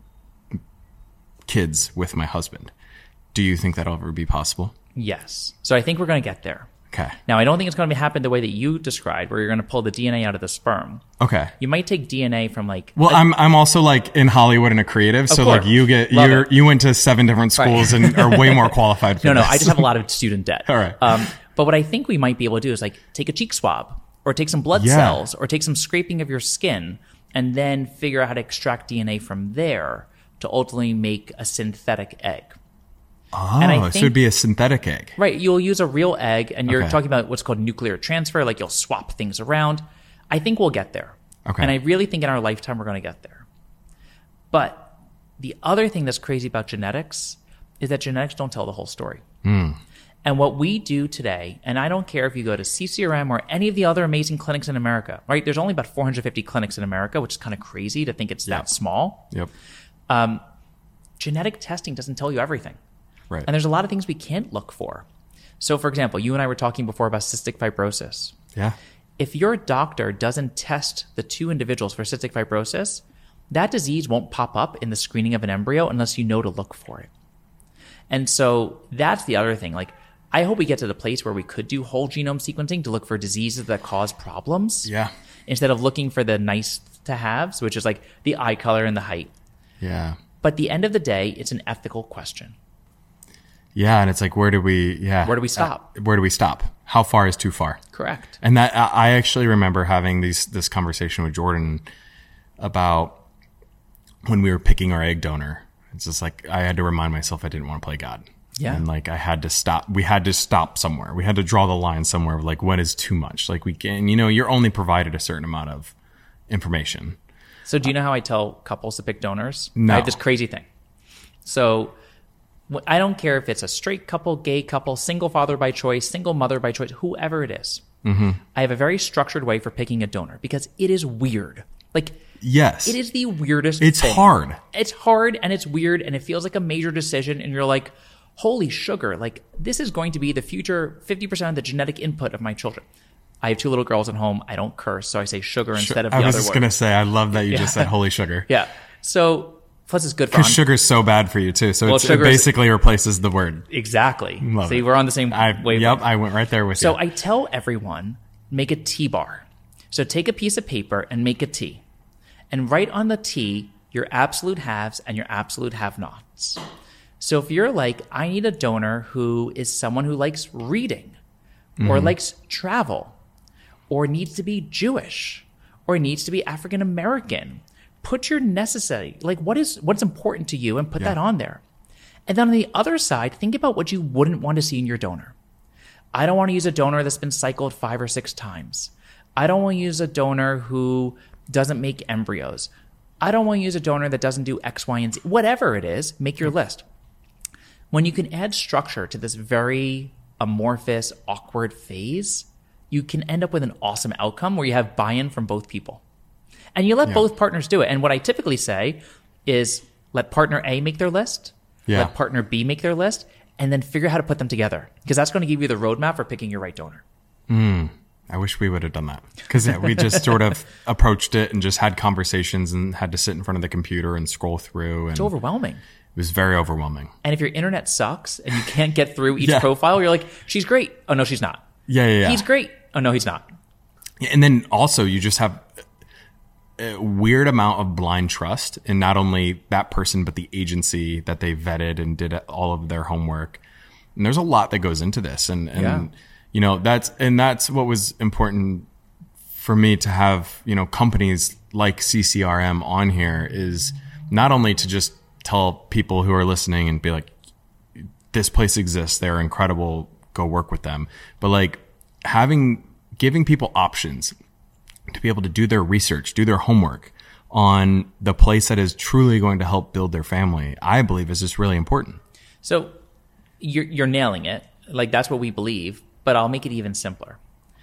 kids with my husband. Do you think that'll ever be possible? Yes. So I think we're going to get there. Okay. Now, I don't think it's going to happen the way that you described, where you're going to pull the DNA out of the sperm. Okay. You might take DNA from like... Well, I'm also like in Hollywood and a creative, so course. like you went to 7 different schools and are way more qualified for this. No, I just have a lot of student debt. All right. But what I think we might be able to do is like take a cheek swab or take some blood cells or take some scraping of your skin and then figure out how to extract DNA from there to ultimately make a synthetic egg. Oh, so it'd be a synthetic egg. Right. You'll use a real egg, and you're talking about what's called nuclear transfer, like you'll swap things around. I think we'll get there. Okay. And I really think in our lifetime we're going to get there. But the other thing that's crazy about genetics is that genetics don't tell the whole story. And what we do today, and I don't care if you go to CCRM or any of the other amazing clinics in America, right? There's only about 450 clinics in America, which is kind of crazy to think it's that small. Yep. Genetic testing doesn't tell you everything. Right. And there's a lot of things we can't look for. So, for example, you and I were talking before about cystic fibrosis. Yeah. If your doctor doesn't test the 2 individuals for cystic fibrosis, that disease won't pop up in the screening of an embryo unless you know to look for it. And so that's the other thing. Like, I hope we get to the place where we could do whole genome sequencing to look for diseases that cause problems. Yeah. Instead of looking for the nice to haves, which is like the eye color and the height. Yeah. But at the end of the day, it's an ethical question. Yeah, and it's like, where do we stop? Where do we stop? How far is too far? Correct. And that I actually remember having this conversation with Jordan about when we were picking our egg donor. It's just like I had to remind myself I didn't want to play God. Yeah. And like I had to stop. We had to stop somewhere. We had to draw the line somewhere of like what is too much. Like we can, you're only provided a certain amount of information. So do you know how I tell couples to pick donors? No. I have this crazy thing. So I don't care if it's a straight couple, gay couple, single father by choice, single mother by choice, whoever it is. Mm-hmm. I have a very structured way for picking a donor because it is weird. Like, yes, it is the weirdest It's thing. hard. It's hard and it's weird and it feels like a major decision. And you're like, holy sugar, like this is going to be the future 50% of the genetic input of my children. I have 2 little girls at home. I don't curse, so I say sugar instead of the other word. I was just going to say, I love that you just said holy sugar. Yeah. So, plus it's good for... Because sugar's so bad for you, too. So it basically replaces the word. Exactly. Love See, it. we're on the same wavelength. Yep, I went right there with you. So I tell everyone, make a T-bar. So take a piece of paper and make a T. And write on the T your absolute haves and your absolute have-nots. So if you're like, I need a donor who is someone who likes reading or likes travel or needs to be Jewish or needs to be African American, put your necessary, like what's important to you and put that on there. And then on the other side, think about what you wouldn't want to see in your donor. I don't want to use a donor that's been cycled 5 or 6 times. I don't want to use a donor who doesn't make embryos. I don't want to use a donor that doesn't do X, Y, and Z. Whatever it is, make your list. When you can add structure to this very amorphous, awkward phase, you can end up with an awesome outcome where you have buy-in from both people. And you let both partners do it. And what I typically say is let partner A make their list, let partner B make their list, and then figure out how to put them together. Because that's going to give you the roadmap for picking your right donor. I wish we would have done that. Because we just sort of approached it and just had conversations and had to sit in front of the computer and scroll through. And it's overwhelming. It was very overwhelming. And if your internet sucks and you can't get through each profile, you're like, she's great. Oh, no, she's not. Yeah. He's great. Oh, no, he's not. And then also you just have... a weird amount of blind trust in not only that person, but the agency that they vetted and did all of their homework. And there's a lot that goes into this. And you know, that's what was important for me to have, you know, companies like CCRM on here, is not only to just tell people who are listening and be like, this place exists, they're incredible, go work with them, but like giving people options to be able to do their research, do their homework on the place that is truly going to help build their family, I believe is just really important. So you're nailing it. Like, that's what we believe, but I'll make it even simpler.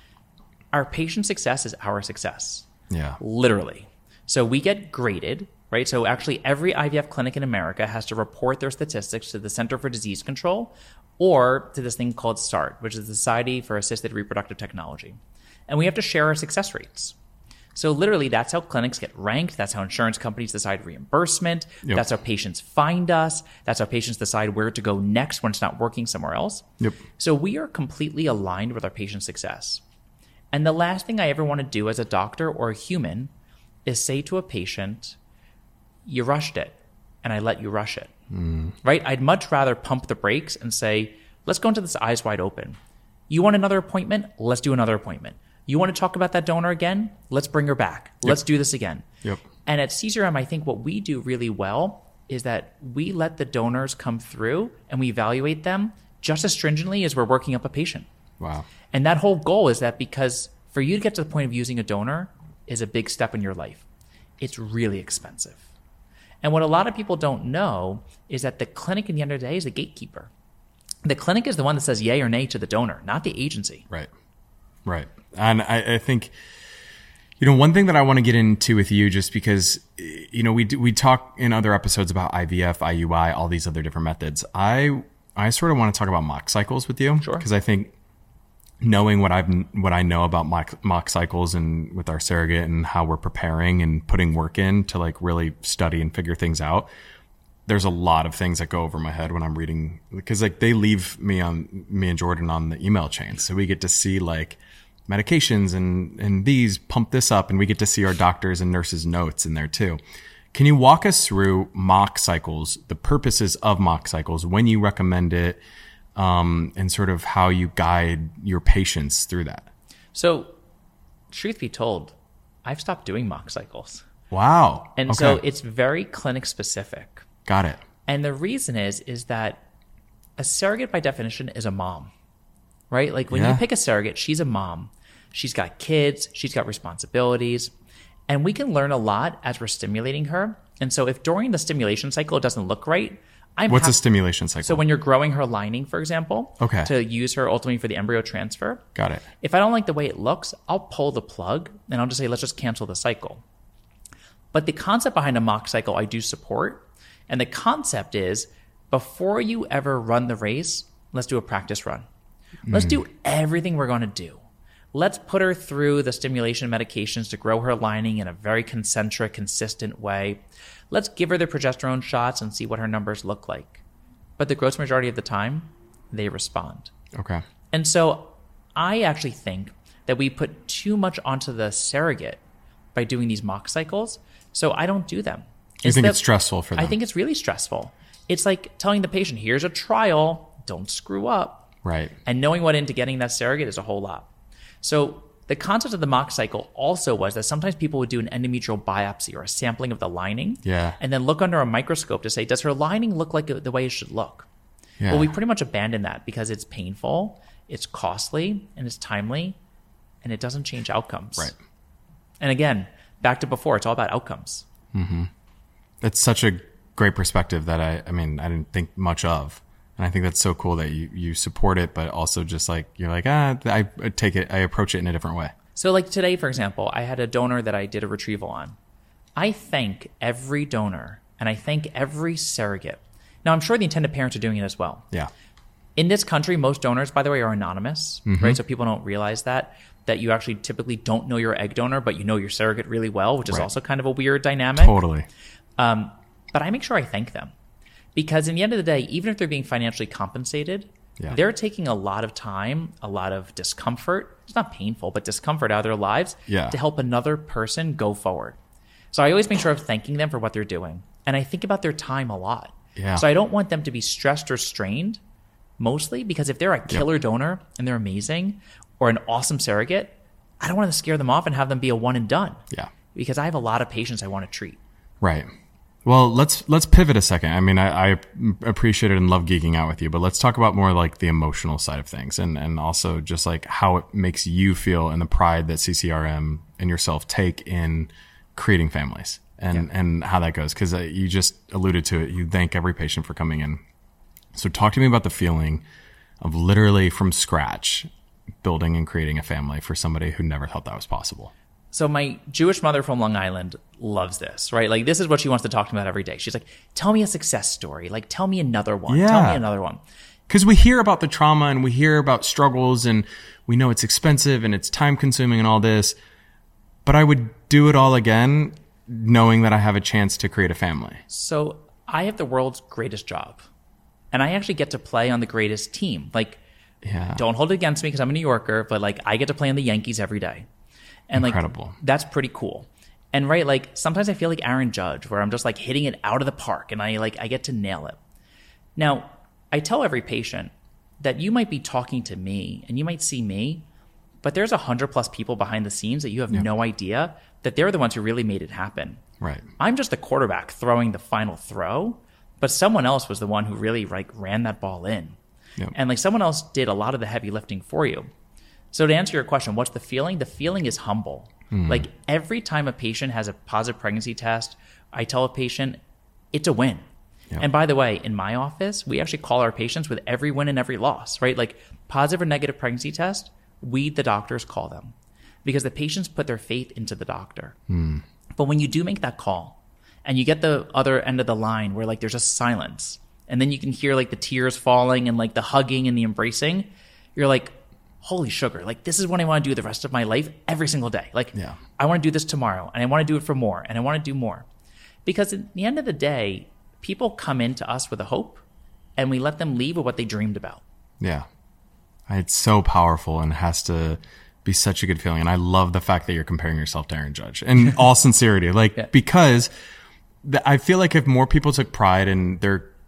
Our patient success is our success. Yeah. Literally. So we get graded, right? So actually every IVF clinic in America has to report their statistics to the Center for Disease Control or to this thing called SART, which is the Society for Assisted Reproductive Technology. And we have to share our success rates. So literally that's how clinics get ranked. That's how insurance companies decide reimbursement. Yep. That's how patients find us. That's how patients decide where to go next when it's not working somewhere else. Yep. So we are completely aligned with our patient success. And the last thing I ever want to do as a doctor or a human is say to a patient, you rushed it, and I let you rush it, right? I'd much rather pump the brakes and say, let's go into this eyes wide open. You want another appointment? Let's do another appointment. You want to talk about that donor again? Let's bring her back. Yep. Let's do this again. Yep. And at CCRM, I think what we do really well is that we let the donors come through and we evaluate them just as stringently as we're working up a patient. Wow. And that whole goal is that because for you to get to the point of using a donor is a big step in your life. It's really expensive. And what a lot of people don't know is that the clinic at the end of the day is the gatekeeper. The clinic is the one that says yay or nay to the donor, not the agency. Right. Right. And I think, you know, one thing that I want to get into with you, just because, you know, we talk in other episodes about IVF, IUI, all these other different methods. I sort of want to talk about mock cycles with you. Sure. Because I think knowing what I know about mock cycles and with our surrogate and how we're preparing and putting work in to like really study and figure things out, there's a lot of things that go over my head when I'm reading, because like they leave me and Jordan on the email chain. So we get to see like medications and these pump this up, and we get to see our doctors and nurses' notes in there too. Can you walk us through mock cycles, the purposes of mock cycles, when you recommend it, and sort of how you guide your patients through that? So, truth be told, I've stopped doing mock cycles. Wow. And okay. so it's very clinic specific. Got it. And the reason is that a surrogate by definition is a mom, right? Like when you pick a surrogate, she's a mom. She's got kids, she's got responsibilities, and we can learn a lot as we're stimulating her. And so if during the stimulation cycle it doesn't look right, What's a stimulation cycle? So when you're growing her lining, for example, okay, to use her ultimately for the embryo transfer. Got it. If I don't like the way it looks, I'll pull the plug and I'll just say, let's just cancel the cycle. But the concept behind a mock cycle I do support. And the concept is, before you ever run the race, let's do a practice run. Let's do everything we're going to do. Let's put her through the stimulation medications to grow her lining in a very concentric, consistent way. Let's give her the progesterone shots and see what her numbers look like. But the gross majority of the time, they respond. Okay. And so I actually think that we put too much onto the surrogate by doing these mock cycles. So I don't do them. You think it's stressful for them? I think it's really stressful. It's like telling the patient, here's a trial, don't screw up. Right. And knowing what into getting that surrogate is a whole lot. So the concept of the mock cycle also was that sometimes people would do an endometrial biopsy or a sampling of the lining, and then look under a microscope to say, does her lining look like the way it should look? Yeah. Well, we pretty much abandoned that because it's painful, it's costly, and it's timely, and it doesn't change outcomes. Right. And again, back to before, it's all about outcomes. Mm-hmm. It's such a great perspective that I didn't think much of. And I think that's so cool that you support it, but also just like, you're like, I take it, I approach it in a different way. So like today, for example, I had a donor that I did a retrieval on. I thank every donor and I thank every surrogate. Now, I'm sure the intended parents are doing it as well. Yeah. In this country, most donors, by the way, are anonymous, right? So people don't realize that you actually typically don't know your egg donor, but you know your surrogate really well, which is also kind of a weird dynamic. Totally. But I make sure I thank them. Because in the end of the day, even if they're being financially compensated, they're taking a lot of time, a lot of discomfort. It's not painful, but discomfort out of their lives to help another person go forward. So I always make sure of thanking them for what they're doing. And I think about their time a lot. Yeah. So I don't want them to be stressed or strained, mostly because if they're a killer donor and they're amazing, or an awesome surrogate, I don't want to scare them off and have them be a one and done. Yeah. Because I have a lot of patients I want to treat. Right. Well, let's pivot a second. I mean, I appreciate it and love geeking out with you, but let's talk about more like the emotional side of things and also just like how it makes you feel and the pride that CCRM and yourself take in creating families and how that goes. Because you just alluded to it. You thank every patient for coming in. So talk to me about the feeling of literally from scratch building and creating a family for somebody who never thought that was possible. So my Jewish mother from Long Island loves this, right? Like this is what she wants to talk to me about every day. She's like, tell me a success story. Like tell me another one. Yeah. Tell me another one. Because we hear about the trauma and we hear about struggles and we know it's expensive and it's time consuming and all this. But I would do it all again knowing that I have a chance to create a family. So I have the world's greatest job. And I actually get to play on the greatest team. Like, don't hold it against me because I'm a New Yorker, but like I get to play on the Yankees every day. And Incredible. Like, that's pretty cool. And right, like sometimes I feel like Aaron Judge where I'm just like hitting it out of the park and I get to nail it. Now, I tell every patient that you might be talking to me and you might see me, but there's 100+ people behind the scenes that you have no idea that they're the ones who really made it happen. Right. I'm just the quarterback throwing the final throw, but someone else was the one who really like ran that ball in. Yep. And like someone else did a lot of the heavy lifting for you. So to answer your question, what's the feeling? The feeling is humble. Like every time a patient has a positive pregnancy test, I tell a patient it's a win. Yep. And by the way, in my office, we actually call our patients with every win and every loss, right? Like positive or negative pregnancy test, we, the doctors, call them because the patients put their faith into the doctor. But when you do make that call and you get the other end of the line where like there's just silence and then you can hear like the tears falling and like the hugging and the embracing, you're like, holy sugar, like this is what I want to do the rest of my life every single day. Like I want to do this tomorrow and I want to do it for more and I want to do more. Because at the end of the day, people come into us with a hope and we let them leave with what they dreamed about. Yeah. It's so powerful and has to be such a good feeling. And I love the fact that you're comparing yourself to Aaron Judge in all sincerity, like because I feel like if more people took pride in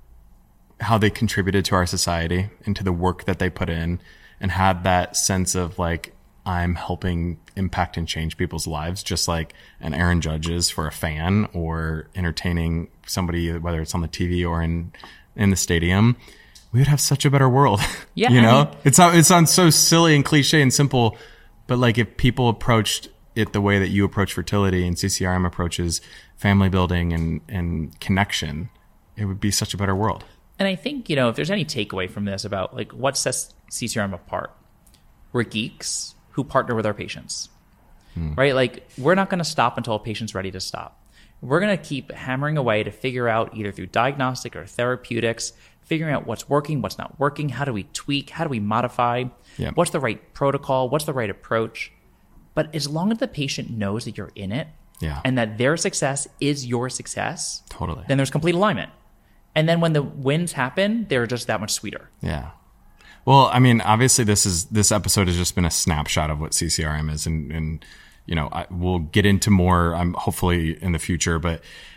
how they contributed to our society and to the work that they put in, and had that sense of like, I'm helping impact and change people's lives, just like an Aaron Judge is for a fan or entertaining somebody, whether it's on the TV or in the stadium, we would have such a better world. Yeah. You know, it sounds so silly and cliche and simple, but like if people approached it the way that you approach fertility and CCRM approaches family building and connection, it would be such a better world. And I think, you know, if there's any takeaway from this about like what sets CCRM apart, we're geeks who partner with our patients, right? Like we're not going to stop until a patient's ready to stop. We're going to keep hammering away to figure out either through diagnostic or therapeutics, figuring out what's working, what's not working, how do we tweak, how do we modify, what's the right protocol, what's the right approach. But as long as the patient knows that you're in it and that their success is your success, then there's complete alignment. And then when the wins happen, they're just that much sweeter. Yeah. Well, I mean, obviously this episode has just been a snapshot of what CCRM is. And you know, we'll get into more, hopefully in the future, but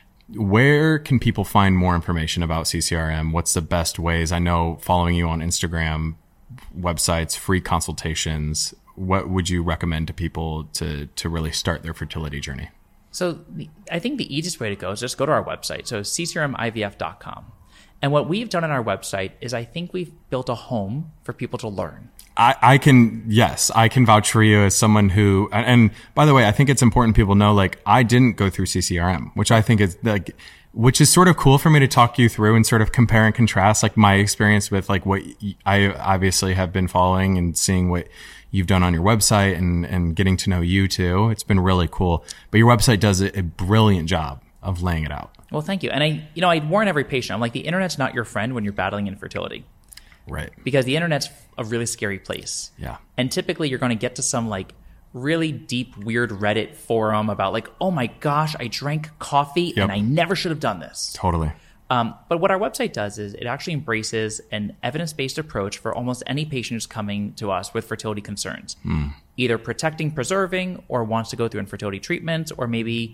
where can people find more information about CCRM? What's the best ways? I know following you on Instagram, websites, free consultations. What would you recommend to people to really start their fertility journey? So I think the easiest way to go is just go to our website. So ccrmivf.com. And what we've done on our website is I think we've built a home for people to learn. I can vouch for you as someone who, and by the way, I think it's important people know, like, I didn't go through CCRM, which I think is like, which is sort of cool for me to talk you through and sort of compare and contrast like my experience with like what I obviously have been following and seeing what you've done on your website and getting to know you too. It's been really cool. But your website does a brilliant job of laying it out. Well, thank you. And I warn every patient, I'm like, the internet's not your friend when you're battling infertility. Right. Because the internet's a really scary place. Yeah. And typically you're going to get to some like really deep, weird Reddit forum about like, oh my gosh, I drank coffee and I never should have done this. Totally. But what our website does is it actually embraces an evidence-based approach for almost any patient who's coming to us with fertility concerns, either protecting, preserving, or wants to go through infertility treatment, or maybe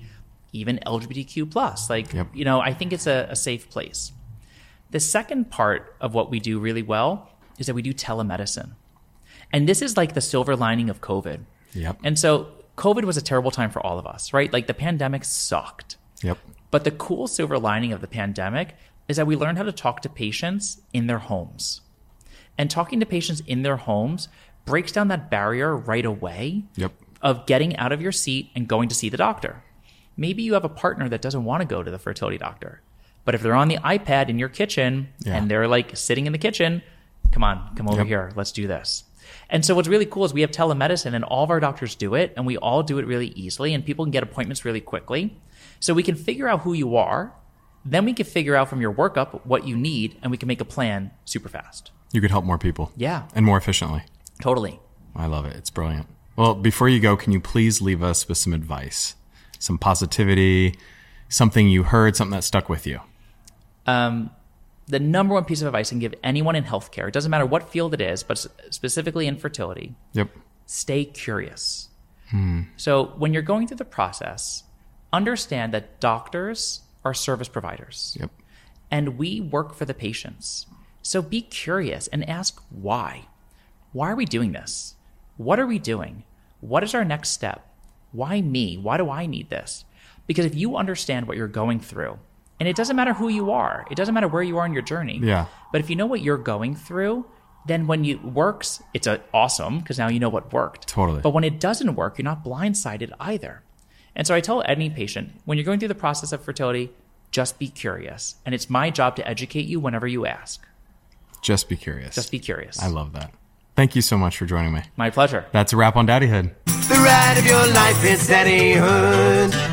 even LGBTQ+. Yep. I think it's a safe place. The second part of what we do really well is that we do telemedicine. And this is like the silver lining of COVID. Yep. And so COVID was a terrible time for all of us, right? Like the pandemic sucked. Yep. But the cool silver lining of the pandemic is that we learned how to talk to patients in their homes. And talking to patients in their homes breaks down that barrier right away Yep. of getting out of your seat and going to see the doctor. Maybe you have a partner that doesn't want to go to the fertility doctor. But if they're on the iPad in your kitchen and they're like sitting in the kitchen, come over here, let's do this. And so what's really cool is we have telemedicine and all of our doctors do it and we all do it really easily and people can get appointments really quickly. So we can figure out who you are, then we can figure out from your workup what you need and we can make a plan super fast. You could help more people. Yeah. And more efficiently. Totally. I love it. It's brilliant. Well, before you go, can you please leave us with some advice, some positivity, something you heard, something that stuck with you? The number one piece of advice I can give anyone in healthcare, it doesn't matter what field it is, but specifically in fertility, Yep. stay curious. So when you're going through the process, understand that doctors are service providers. Yep. And we work for the patients. So be curious and ask why. Why are we doing this? What are we doing? What is our next step? Why me? Why do I need this? Because if you understand what you're going through, and it doesn't matter who you are, it doesn't matter where you are in your journey. Yeah. But if you know what you're going through, then when it works, it's awesome because now you know what worked. Totally. But when it doesn't work, you're not blindsided either. And so I tell any patient, when you're going through the process of fertility, just be curious. And it's my job to educate you whenever you ask. Just be curious. Just be curious. I love that. Thank you so much for joining me. My pleasure. That's a wrap on Daddyhood. The ride of your life is Daddyhood.